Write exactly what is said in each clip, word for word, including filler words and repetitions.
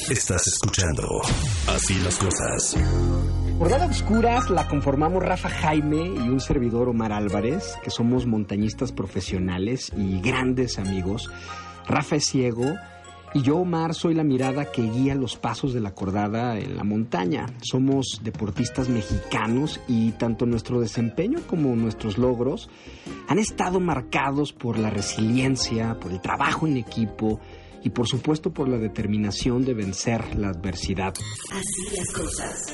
Estás escuchando Así las Cosas. Cordada Obscuras la conformamos Rafa Jaime y un servidor, Omar Álvarez, que somos montañistas profesionales y grandes amigos. Rafa es ciego y yo, Omar, soy la mirada que guía los pasos de la cordada en la montaña. Somos deportistas mexicanos y tanto nuestro desempeño como nuestros logros han estado marcados por la resiliencia, por el trabajo en equipo y por supuesto por la determinación de vencer la adversidad. Así las cosas.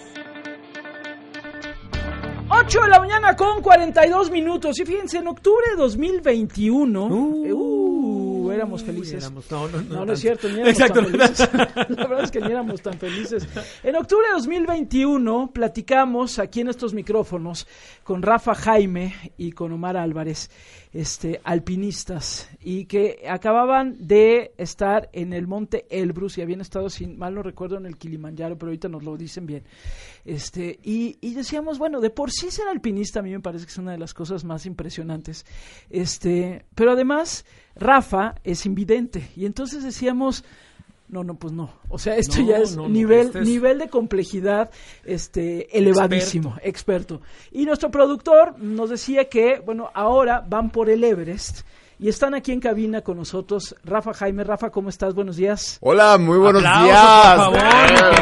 ocho de la mañana con cuarenta y dos minutos. Y fíjense, en octubre de dos mil veintiuno... Uh, uh, éramos felices. Éramos, no, no, no, no, no es cierto, ni éramos Exacto. tan felices. La verdad es que ni éramos tan felices. En octubre de dos mil veintiuno platicamos aquí en estos micrófonos con Rafa Jaime y con Omar Álvarez, este, alpinistas, y que acababan de estar en el monte Elbrus y habían estado, si mal no recuerdo, en el Kilimanjaro, pero ahorita nos lo dicen bien. Este, y, y decíamos, bueno, de por sí ser alpinista a mí me parece que es una de las cosas más impresionantes. Este, pero además, Rafa es invidente, y entonces decíamos, no, no, pues no. O sea, esto no, ya es no, no, nivel este es... nivel de complejidad este elevadísimo, experto. experto. Y nuestro productor nos decía que, bueno, ahora van por el Everest y están aquí en cabina con nosotros Rafa Jaime. Rafa, ¿cómo estás? Buenos días. Hola, muy buenos Aplausos, días. por favor. ¡Eh,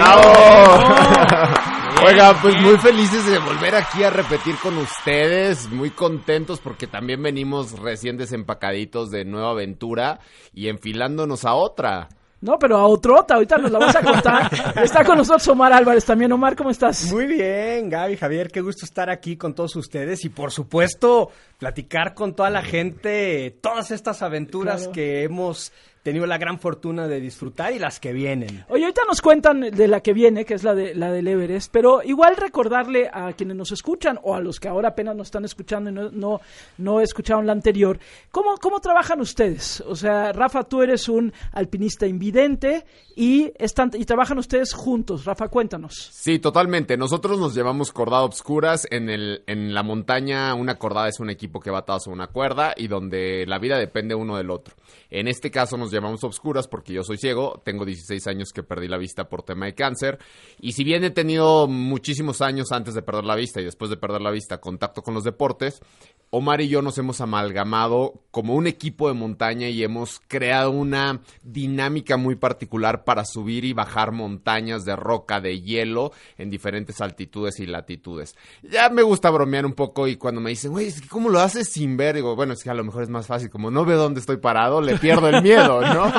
bravo! Oiga, pues muy felices de volver aquí a repetir con ustedes, muy contentos porque también venimos recién desempacaditos de nueva aventura y enfilándonos a otra. No, pero a otrota, ahorita nos la vas a contar. Está con nosotros Omar Álvarez también. Omar, ¿cómo estás? Muy bien, Gaby, Javier, qué gusto estar aquí con todos ustedes y por supuesto platicar con toda la gente todas estas aventuras Claro. que hemos tenido la gran fortuna de disfrutar y las que vienen. Oye, ahorita nos cuentan de la que viene, que es la de la del Everest, pero igual recordarle a quienes nos escuchan o a los que ahora apenas nos están escuchando y no no, no escucharon la anterior, ¿cómo, ¿cómo trabajan ustedes? O sea, Rafa, tú eres un alpinista invidente y están y trabajan ustedes juntos. Rafa, cuéntanos. Sí, totalmente. Nosotros nos llevamos Cordada Obscuras. En el en la montaña, una cordada es un equipo que va atado a una cuerda y donde la vida depende uno del otro. En este caso nos llamamos Obscuras porque yo soy ciego, tengo dieciséis años que perdí la vista por tema de cáncer, y si bien he tenido muchísimos años antes de perder la vista y después de perder la vista contacto con los deportes, Omar y yo nos hemos amalgamado como un equipo de montaña y hemos creado una dinámica muy particular para subir y bajar montañas de roca, de hielo, en diferentes altitudes y latitudes. Ya me gusta bromear un poco y cuando me dicen, güey, es que ¿cómo lo haces sin ver? Digo, bueno, es que a lo mejor es más fácil, como no veo dónde estoy parado, le pierdo el miedo, ¿no?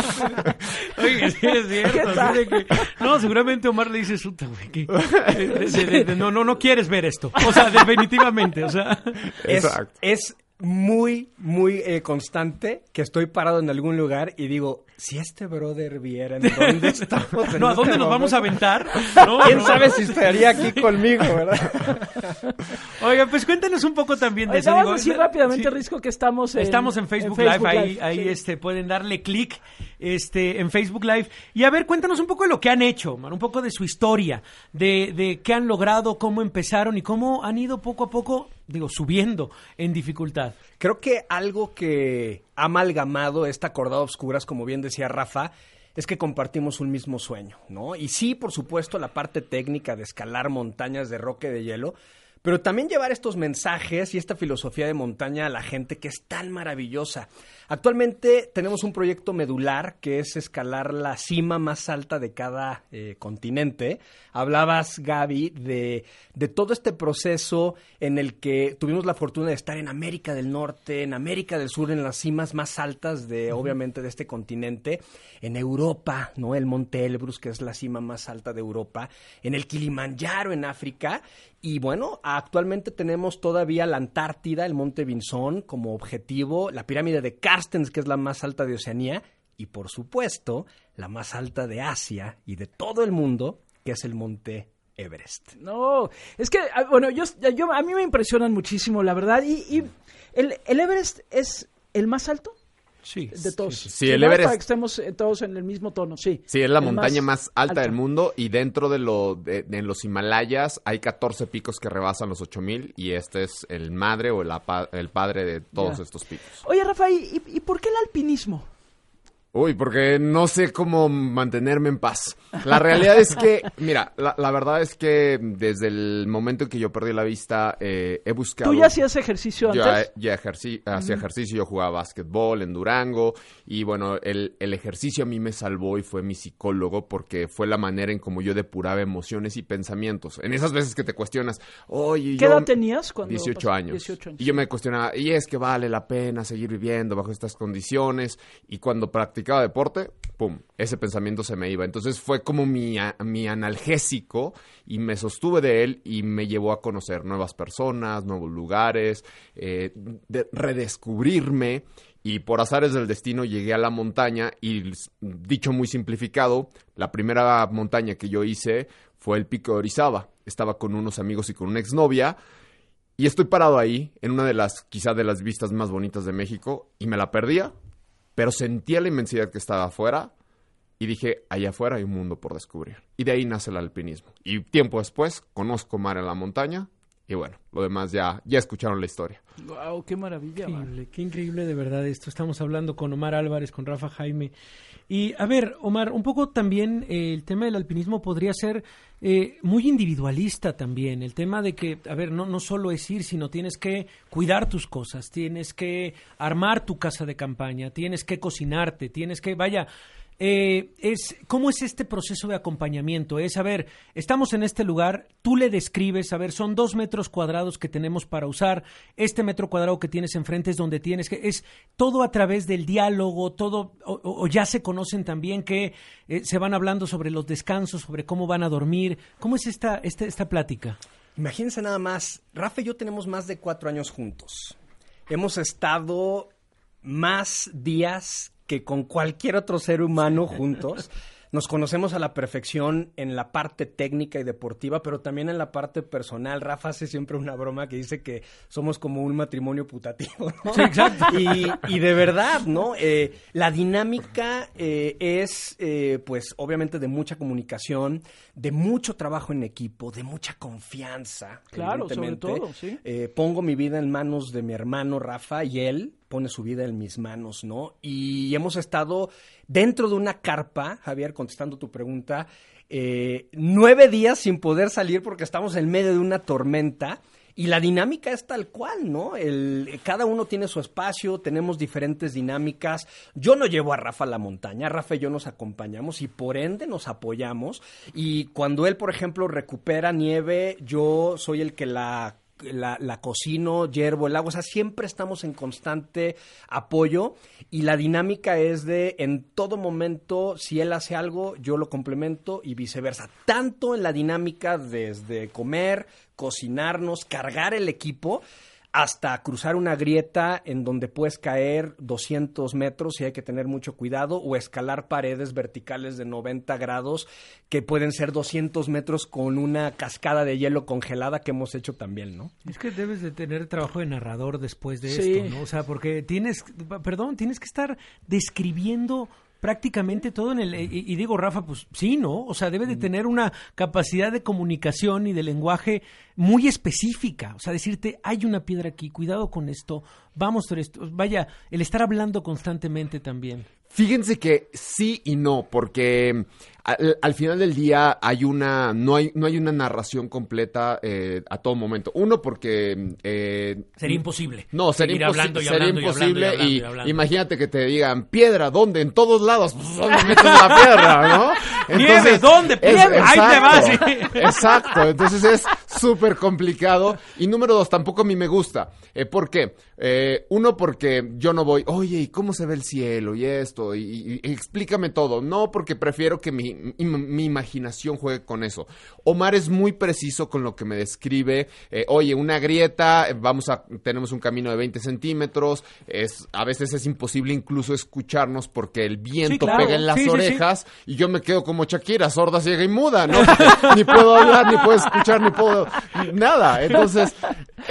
Oye, sí es cierto. Así de que, no, seguramente Omar le dice, suta, güey, que de, de, de, de, no, no, no quieres ver esto. O sea, definitivamente, o sea. Es, es muy, muy eh, constante que estoy parado en algún lugar y digo, si este brother viera en dónde estamos. En No, ¿a este dónde nos momento, vamos a aventar? No, ¿quién no. sabe si estaría aquí conmigo, verdad? Oiga, pues cuéntanos un poco también de Oye, eso. vamos Digo, a decir sí. rápidamente, Risco, que estamos en, Estamos en Facebook, en Facebook Live, ahí, Live, ahí sí. este, pueden darle clic este, en Facebook Live. Y a ver, cuéntanos un poco de lo que han hecho, Omar, un poco de su historia, de, de qué han logrado, cómo empezaron y cómo han ido poco a poco, digo, subiendo en dificultad. Creo que algo que ha amalgamado esta Cordada Obscuras, como bien decía Rafa, es que compartimos un mismo sueño, ¿no? Y sí, por supuesto, la parte técnica de escalar montañas de roca y de hielo, pero también llevar estos mensajes y esta filosofía de montaña a la gente que es tan maravillosa. Actualmente tenemos un proyecto medular que es escalar la cima más alta de cada eh, continente. Hablabas, Gaby, de, de todo este proceso en el que tuvimos la fortuna de estar en América del Norte, en América del Sur, en las cimas más altas de, uh-huh. obviamente, de este continente, en Europa, ¿no? El Monte Elbrus, que es la cima más alta de Europa, en el Kilimanjaro en África, y bueno, actualmente tenemos todavía la Antártida, el Monte Vinson como objetivo, la pirámide de Carstens, que es la más alta de Oceanía, y por supuesto, la más alta de Asia y de todo el mundo, que es el Monte Everest. No, es que, bueno, yo, yo a mí me impresionan muchísimo, la verdad, y, y el, el Everest es el más alto. Sí. De todos. Sí, sí, el Everest. Para que estemos todos en el mismo tono, sí. Sí, es la el montaña más, más alta, alta del mundo y dentro de, lo, de, de los Himalayas hay catorce picos que rebasan los ocho mil y este es el madre o el, apa, el padre de todos ya. estos picos. Oye, Rafa, ¿y, y por qué el alpinismo? Uy, porque no sé cómo mantenerme en paz. La realidad es que, mira, la, la verdad es que desde el momento en que yo perdí la vista, eh, he buscado... ¿Tú ya hacías ejercicio Yo antes? ya ejercí, hacía uh-huh. ejercicio, yo jugaba básquetbol en Durango y bueno, el, el ejercicio a mí me salvó y fue mi psicólogo porque fue la manera en como yo depuraba emociones y pensamientos. En esas veces que te cuestionas, oye... ¿Qué yo, edad tenías cuando dieciocho años. dieciocho años. Y yo me cuestionaba, y es que vale la pena seguir viviendo bajo estas condiciones y cuando practicaba deporte, pum, ese pensamiento se me iba. Entonces fue como mi, a, mi analgésico y me sostuve de él y me llevó a conocer nuevas personas, nuevos lugares, eh, de, redescubrirme y por azares del destino llegué a la montaña y, dicho muy simplificado, la primera montaña que yo hice fue el Pico de Orizaba. Estaba con unos amigos y con una exnovia y estoy parado ahí en una de las, quizá de las vistas más bonitas de México y me la perdía. Pero sentía la inmensidad que estaba afuera y dije, allá afuera hay un mundo por descubrir. Y de ahí nace el alpinismo. Y tiempo después conozco mar en la montaña y bueno, lo demás ya, ya escucharon la historia. Wow, qué maravilla. Increíble, qué increíble de verdad esto. Estamos hablando con Omar Álvarez, con Rafa Jaime. Y a ver, Omar, un poco también eh, el tema del alpinismo podría ser eh, muy individualista también. El tema de que, a ver, no, no solo es ir, sino tienes que cuidar tus cosas, tienes que armar tu casa de campaña, tienes que cocinarte, tienes que, vaya... Eh, es ¿cómo es este proceso de acompañamiento? Es, a ver, estamos en este lugar, tú le describes, a ver, son dos metros cuadrados que tenemos para usar, este metro cuadrado que tienes enfrente es donde tienes que, es todo a través del diálogo, todo, o, o ya se conocen también que eh, se van hablando sobre los descansos, sobre cómo van a dormir, ¿cómo es esta, esta, esta plática? Imagínense nada más, Rafa y yo tenemos más de cuatro años juntos, hemos estado más días que con cualquier otro ser humano juntos. Nos conocemos a la perfección en la parte técnica y deportiva, pero también en la parte personal. Rafa hace siempre una broma que dice que somos como un matrimonio putativo, ¿no? Sí, exacto. Y, y de verdad, ¿no? Eh, la dinámica eh, es, eh, pues, obviamente de mucha comunicación, de mucho trabajo en equipo, de mucha confianza. Claro, sobre todo, sí. Eh, pongo mi vida en manos de mi hermano Rafa y él pone su vida en mis manos, ¿no? Y hemos estado dentro de una carpa, Javier, contestando tu pregunta, eh, nueve días sin poder salir porque estamos en medio de una tormenta y la dinámica es tal cual, ¿no? El, cada uno tiene su espacio, tenemos diferentes dinámicas. Yo no llevo a Rafa a la montaña, Rafa y yo nos acompañamos y por ende nos apoyamos. Y cuando él, por ejemplo, recupera nieve, yo soy el que la... La, la cocino, hiervo el agua, o sea, siempre estamos en constante apoyo y la dinámica es de en todo momento, si él hace algo, yo lo complemento y viceversa, tanto en la dinámica desde comer, cocinarnos, cargar el equipo, hasta cruzar una grieta en donde puedes caer doscientos metros y hay que tener mucho cuidado, o escalar paredes verticales de noventa grados que pueden ser doscientos metros con una cascada de hielo congelada que hemos hecho también, ¿no? Es que debes de tener trabajo de narrador después de Sí. esto, ¿no? O sea, porque tienes, perdón, tienes que estar describiendo prácticamente todo en el... Y, y digo, Rafa, pues sí, ¿no? O sea, debe de tener una capacidad de comunicación y de lenguaje muy específica. O sea, decirte, hay una piedra aquí, cuidado con esto, vamos por esto. Vaya, el estar hablando constantemente también. Fíjense que sí y no, porque al, al final del día hay una no hay no hay una narración completa eh, a todo momento. Uno, porque eh, sería imposible. No, sería, imposi- hablando y sería hablando imposible. Y, hablando y, y, hablando. Imagínate que te digan, piedra, ¿dónde? En todos lados. Pues, ¿dónde metes la piedra, no? Nieve, ¿dónde? es- Nieve, ahí te vas. exacto, exacto. Entonces es súper complicado. Y número dos, tampoco a mí me gusta. Eh, ¿Por qué? Eh, uno, porque yo no voy, oye, ¿y cómo se ve el cielo? Y esto, y, y, y explícame todo. No, porque prefiero que mi, mi, mi imaginación juegue con eso. Omar es muy preciso con lo que me describe. Eh, oye, una grieta, vamos a, tenemos un camino de veinte centímetros. Es, a veces es imposible incluso escucharnos porque el viento Sí, claro. pega en las Sí, sí, orejas y yo me quedo como Shakira, sorda, ciega y muda, ¿no? Ni puedo hablar, ni puedo escuchar, ni puedo nada. Entonces, eh,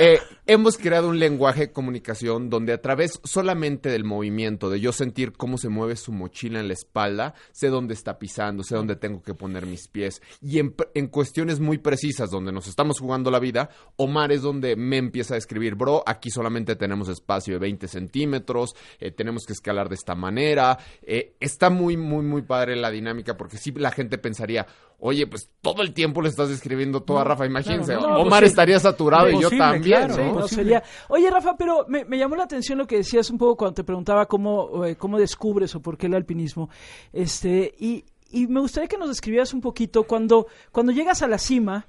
hemos creado un lenguaje de comunicación donde a través solamente del movimiento, de yo sentir cómo se mueve su mochila en la espalda, sé dónde está pisando, sé dónde tengo que poner mis pies. Y en, en cuestiones muy precisas, donde nos estamos jugando la vida, Omar es donde me empieza a escribir, bro, aquí solamente tenemos espacio de veinte centímetros, eh, tenemos que escalar de esta manera. Eh, está muy, muy, muy padre la dinámica, porque sí la gente pensaría, oye, pues todo el tiempo le estás escribiendo todo a Rafa, imagínense. Claro, no, Omar pues sí. estaría saturado y yo Imposible, también, claro, ¿no? Sí, no Posible. sería. Oye, Rafa, pero me, me llamó la atención lo que decías un poco cuando te preguntaba cómo, eh, cómo descubres o por qué el alpinismo. Este, y, y me gustaría que nos describieras un poquito cuando, cuando llegas a la cima,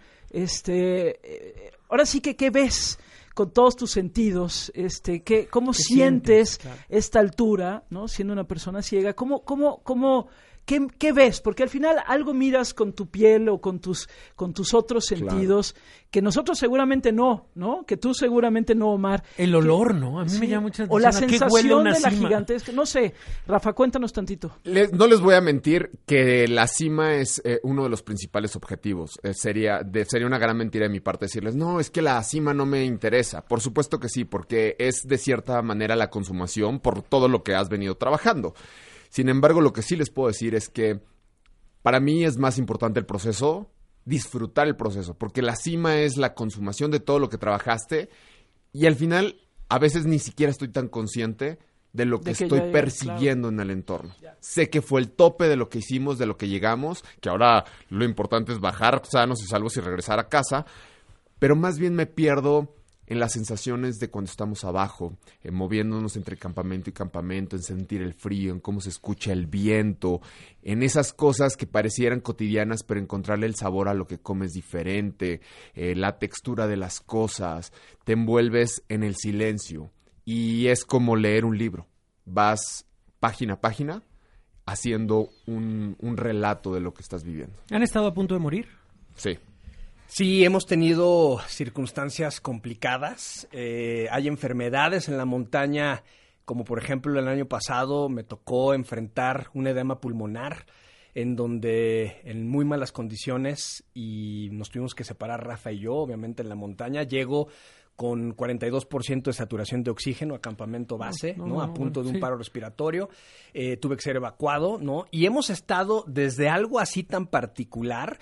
este, eh, ahora sí que, ¿qué ves? Con todos tus sentidos, este, ¿qué, ¿cómo ¿Qué sientes, sientes? Claro. esta altura, ¿no? Siendo una persona ciega, ¿cómo, cómo, cómo, qué, qué ves? Porque al final algo miras con tu piel o con tus, con tus otros sentidos que nosotros seguramente no, ¿no? Que tú seguramente no, Omar. El olor, ¿no? A mí Sí. me llama mucha O atención. la ¿A qué huele sensación una de la cima? gigantesca. No sé, Rafa, cuéntanos tantito. Les- no les voy a mentir que la cima es eh, uno de los principales objetivos. Eh, sería, de, sería una gran mentira de mi parte decirles, no, es que la cima no me interesa. Por supuesto que sí, porque es de cierta manera la consumación por todo lo que has venido trabajando. Sin embargo, lo que sí les puedo decir es que para mí es más importante el proceso, disfrutar el proceso, porque la cima es la consumación de todo lo que trabajaste y al final a veces ni siquiera estoy tan consciente de lo que, De que estoy ya llegas, persiguiendo en el entorno. Sé que fue el tope de lo que hicimos, de lo que llegamos, que ahora lo importante es bajar sanos y salvos y regresar a casa, pero más bien me pierdo en las sensaciones de cuando estamos abajo, en moviéndonos entre campamento y campamento, en sentir el frío, en cómo se escucha el viento, en esas cosas que parecieran cotidianas, pero encontrarle el sabor a lo que comes diferente, eh, la textura de las cosas, te envuelves en el silencio y es como leer un libro. Vas página a página haciendo un, un relato de lo que estás viviendo. ¿Han estado a punto de morir? Sí. Sí, hemos tenido circunstancias complicadas. Eh, hay enfermedades en la montaña, como por ejemplo el año pasado me tocó enfrentar un edema pulmonar, en donde en muy malas condiciones y nos tuvimos que separar Rafa y yo, obviamente en la montaña. Llego con cuarenta y dos por ciento de saturación de oxígeno a campamento base, No, ¿no? no, A no, punto de un sí. paro respiratorio. Eh, tuve que ser evacuado, ¿no? Y hemos estado desde algo así tan particular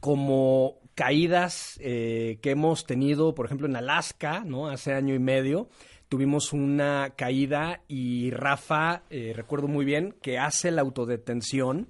como caídas eh, que hemos tenido, por ejemplo, en Alaska, ¿no? Hace año y medio tuvimos una caída y Rafa, eh, recuerdo muy bien, que hace la autodetención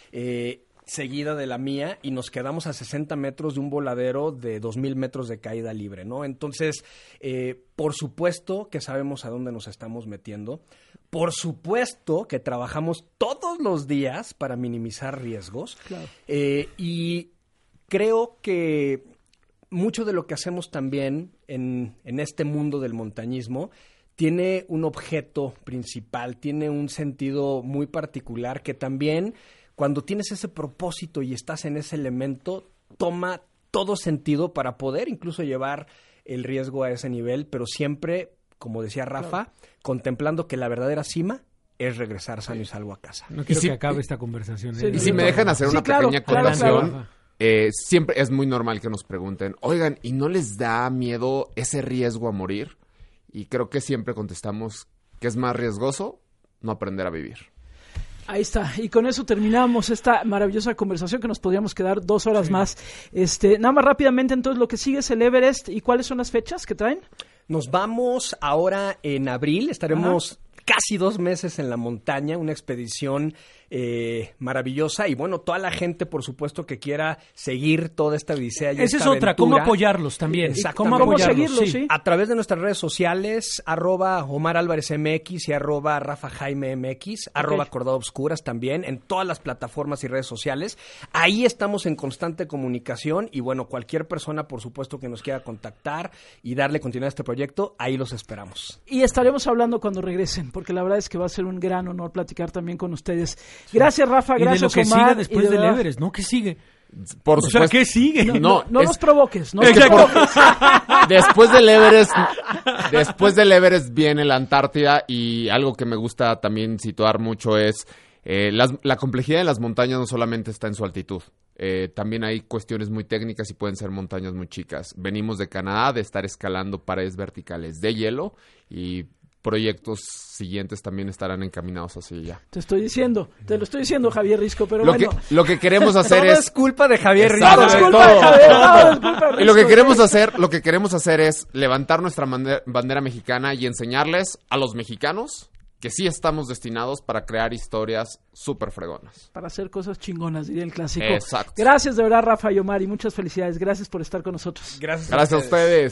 eh, seguida de la mía y nos quedamos a sesenta metros de un voladero de dos mil metros de caída libre, ¿no? Entonces, eh, por supuesto que sabemos a dónde nos estamos metiendo. Por supuesto que trabajamos todos los días para minimizar riesgos. Claro. Eh, y creo que mucho de lo que hacemos también en, en este mundo del montañismo tiene un objeto principal, tiene un sentido muy particular que también cuando tienes ese propósito y estás en ese elemento, toma todo sentido para poder incluso llevar el riesgo a ese nivel, pero siempre, como decía Rafa, claro, contemplando que la verdadera cima es regresar sano y salvo a casa. No quiero si, que acabe esta conversación. Sí, ¿eh? Y si me dejan hacer Sí, una claro, pequeña claro, acotación, claro. eh, siempre es muy normal que nos pregunten, oigan, ¿y no les da miedo ese riesgo a morir? Y creo que siempre contestamos que es más riesgoso no aprender a vivir. Ahí está, y con eso terminamos esta maravillosa conversación que nos podríamos quedar dos horas sí. más. Este, nada más rápidamente, entonces, lo que sigue es el Everest, ¿y cuáles son las fechas que traen? Nos vamos ahora en abril, estaremos Ajá. casi dos meses en la montaña, una expedición eh, maravillosa, y bueno, toda la gente, por supuesto, que quiera seguir toda esta odisea y Esa esta es otra, aventura. ¿cómo apoyarlos también? ¿Cómo ¿Cómo apoyarlos? seguirlos? Sí. A través de nuestras redes sociales, arroba Omar Álvarez M X y arroba Rafa Jaime M X, okay. arroba Cordado Obscuras también, en todas las plataformas y redes sociales. Ahí estamos en constante comunicación y bueno, cualquier persona, por supuesto, que nos quiera contactar y darle continuidad a este proyecto, ahí los esperamos. Y estaremos hablando cuando regresen, porque la verdad es que va a ser un gran honor platicar también con ustedes. Gracias, Rafa, gracias, y de lo que Omar. siga después de del verdad... Everest, ¿no? ¿Qué sigue? Por o supuesto. sea, ¿qué sigue? No, no, no, no es... nos provoques, no es nos que provoques. Por... después del Everest, después del Everest viene la Antártida y algo que me gusta también situar mucho es eh, las, la complejidad de las montañas no solamente está en su altitud, Eh, también hay cuestiones muy técnicas y pueden ser montañas muy chicas. Venimos de Canadá de estar escalando paredes verticales de hielo y proyectos siguientes también estarán encaminados hacia allá. Te estoy diciendo, te lo estoy diciendo, Javier Risco, pero Lo bueno. que, lo que queremos hacer Todo es... es culpa de Javier Exacto, Todo es Risco. culpa de todo, Javier, todo. todo es culpa de Y lo que Risco, queremos ¿sí? hacer, lo que queremos hacer es levantar nuestra mande- bandera mexicana y enseñarles a los mexicanos que sí estamos destinados para crear historias súper fregonas. Para hacer cosas chingonas, diría el clásico. Exacto. Gracias de verdad, Rafa y Omar, y muchas felicidades. Gracias por estar con nosotros. Gracias, Gracias a ustedes.